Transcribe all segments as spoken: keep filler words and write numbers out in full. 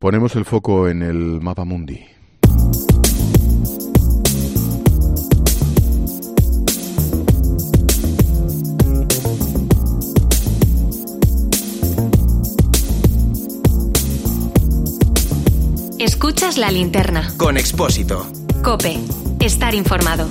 Ponemos el foco en el mapa mundi. Escuchas La Linterna. Con Expósito. COPE. Estar informado.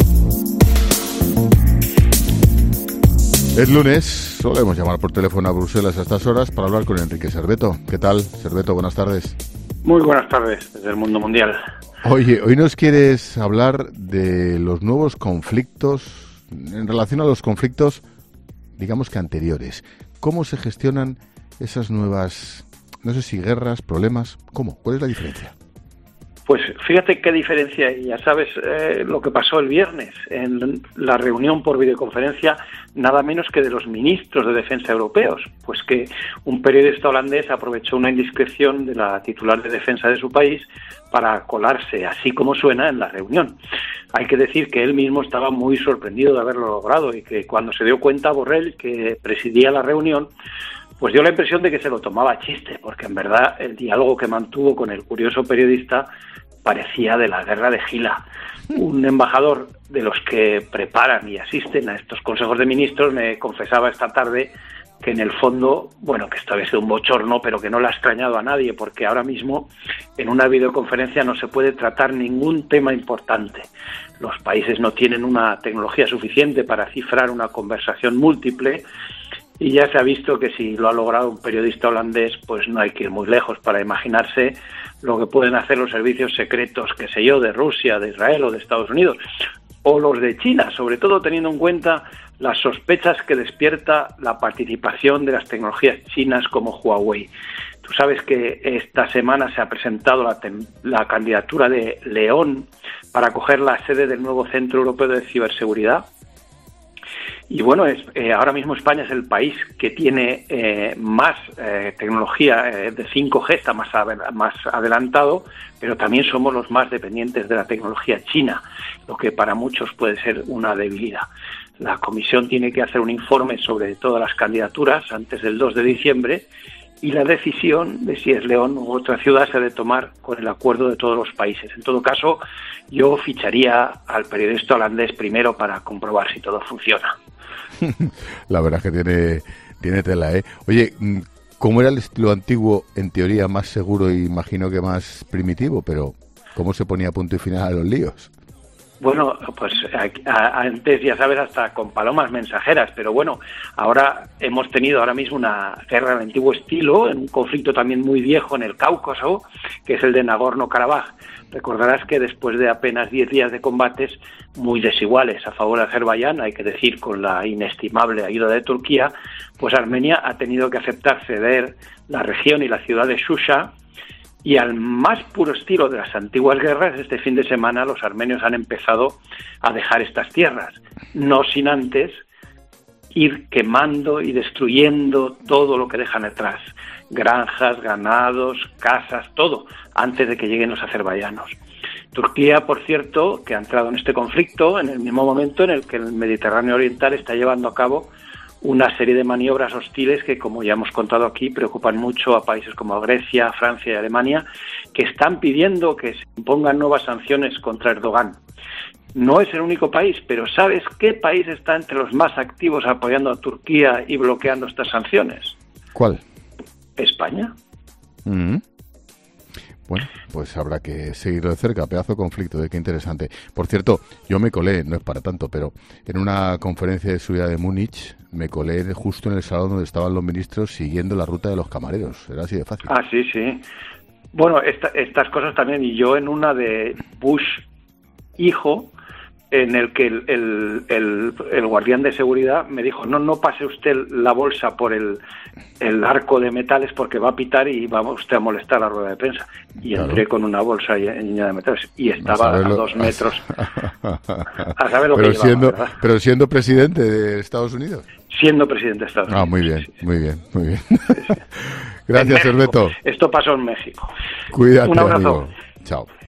Es lunes, solemos llamar por teléfono a Bruselas a estas horas para hablar con Enrique Serveto. ¿Qué tal, Serveto? Buenas tardes. Muy buenas tardes, desde el mundo mundial. Oye, hoy nos quieres hablar de los nuevos conflictos, en relación a los conflictos, digamos que anteriores. ¿Cómo se gestionan esas nuevas, no sé si guerras, problemas? ¿Cómo? ¿Cuál es la diferencia? Pues fíjate qué diferencia hay. Ya sabes eh, lo que pasó el viernes en la reunión por videoconferencia, nada menos que de los ministros de defensa europeos. Pues que un periodista holandés aprovechó una indiscreción de la titular de defensa de su país para colarse, así como suena, en la reunión. Hay que decir que él mismo estaba muy sorprendido de haberlo logrado y que cuando se dio cuenta Borrell, que presidía la reunión, pues dio la impresión de que se lo tomaba a chiste, porque en verdad el diálogo que mantuvo con el curioso periodista parecía de la guerra de Gila. Un embajador de los que preparan y asisten a estos consejos de ministros me confesaba esta tarde que en el fondo, bueno, que esto había sido un bochorno, pero que no le ha extrañado a nadie, porque ahora mismo en una videoconferencia no se puede tratar ningún tema importante. Los países no tienen una tecnología suficiente para cifrar una conversación múltiple. Y ya se ha visto que si lo ha logrado un periodista holandés, pues no hay que ir muy lejos para imaginarse lo que pueden hacer los servicios secretos, qué sé yo, de Rusia, de Israel o de Estados Unidos, o los de China, sobre todo teniendo en cuenta las sospechas que despierta la participación de las tecnologías chinas como Huawei. Tú sabes que esta semana se ha presentado la, la candidatura de León para coger la sede del nuevo Centro Europeo de Ciberseguridad. Y bueno, es, eh, ahora mismo España es el país que tiene eh, más eh, tecnología eh, de cinco G, está más, más adelantado, pero también somos los más dependientes de la tecnología china, lo que para muchos puede ser una debilidad. La Comisión tiene que hacer un informe sobre todas las candidaturas antes del dos de diciembre y la decisión de si es León u otra ciudad se ha de tomar con el acuerdo de todos los países. En todo caso, yo ficharía al periodista holandés primero para comprobar si todo funciona. La verdad es que tiene, tiene tela, ¿eh? Oye, ¿cómo era el estilo antiguo, en teoría más seguro y imagino que más primitivo? Pero ¿cómo se ponía punto y final a los líos? Bueno, pues a, a, antes, ya sabes, hasta con palomas mensajeras, pero bueno, ahora hemos tenido ahora mismo una guerra de antiguo estilo, en un conflicto también muy viejo en el Cáucaso, que es el de Nagorno-Karabaj. Recordarás que después de apenas diez días de combates muy desiguales a favor de Azerbaiyán, hay que decir con la inestimable ayuda de Turquía, pues Armenia ha tenido que aceptar ceder la región y la ciudad de Shusha. Y al más puro estilo de las antiguas guerras, este fin de semana los armenios han empezado a dejar estas tierras, no sin antes ir quemando y destruyendo todo lo que dejan atrás, granjas, ganados, casas, todo, antes de que lleguen los azerbaiyanos. Turquía, por cierto, que ha entrado en este conflicto en el mismo momento en el que el Mediterráneo Oriental está llevando a cabo una serie de maniobras hostiles que, como ya hemos contado aquí, preocupan mucho a países como Grecia, Francia y Alemania, que están pidiendo que se impongan nuevas sanciones contra Erdogan. No es el único país, pero ¿sabes qué país está entre los más activos apoyando a Turquía y bloqueando estas sanciones? ¿Cuál? España. Mm-hmm. Bueno, pues habrá que seguirlo de cerca. Pedazo de conflicto, de qué interesante. Por cierto, yo me colé, no es para tanto, pero en una conferencia de seguridad de Múnich me colé justo en el salón donde estaban los ministros siguiendo la ruta de los camareros. Era así de fácil. Ah, sí, sí. Bueno, esta, estas cosas también. Y yo en una de Bush hijo, en el que el, el, el, el guardián de seguridad me dijo, no, no pase usted la bolsa por el, el arco de metales porque va a pitar y va usted a molestar la rueda de prensa. Y claro, entré con una bolsa llena de metales y estaba a, a dos metros. A saber lo pero que siendo, llevaba, ¿verdad? Pero siendo presidente de Estados Unidos. Siendo presidente de Estados Unidos. Ah, muy bien, sí, sí. muy bien, muy bien. Sí, sí. Gracias, Serveto. Esto pasó en México. Cuídate, un abrazo. amigo. Chao.